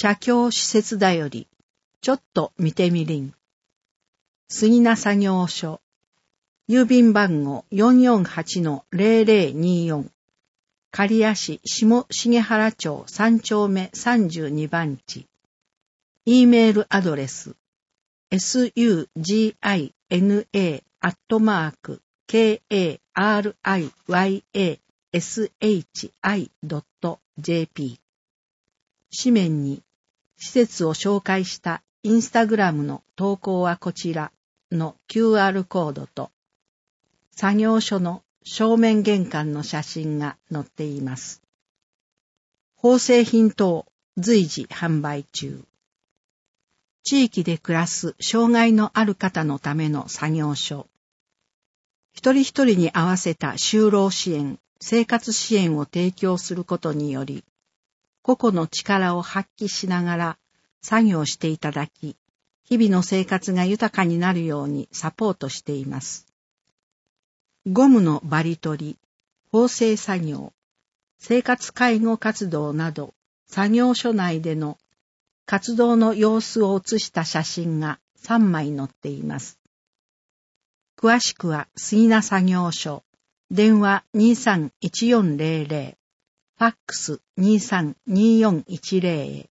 社協施設だより、ちょっと見てみりん。杉名作業所。郵便番号 448-0024。刈谷市下重原町3丁目32番地。E メールアドレス。sugina@kariyashi.jp。紙面に、施設を紹介したインスタグラムの投稿はこちらの QR コードと、作業所の正面玄関の写真が載っています。縫製品等随時販売中。地域で暮らす障害のある方のための作業所。一人一人に合わせた就労支援、生活支援を提供することにより、個々の力を発揮しながら作業していただき、日々の生活が豊かになるようにサポートしています。ゴムのバリ取り、縫製作業、生活介護活動など、作業所内での活動の様子を写した写真が3枚載っています。詳しくは杉名作業所、電話231400、ファックス232410へ。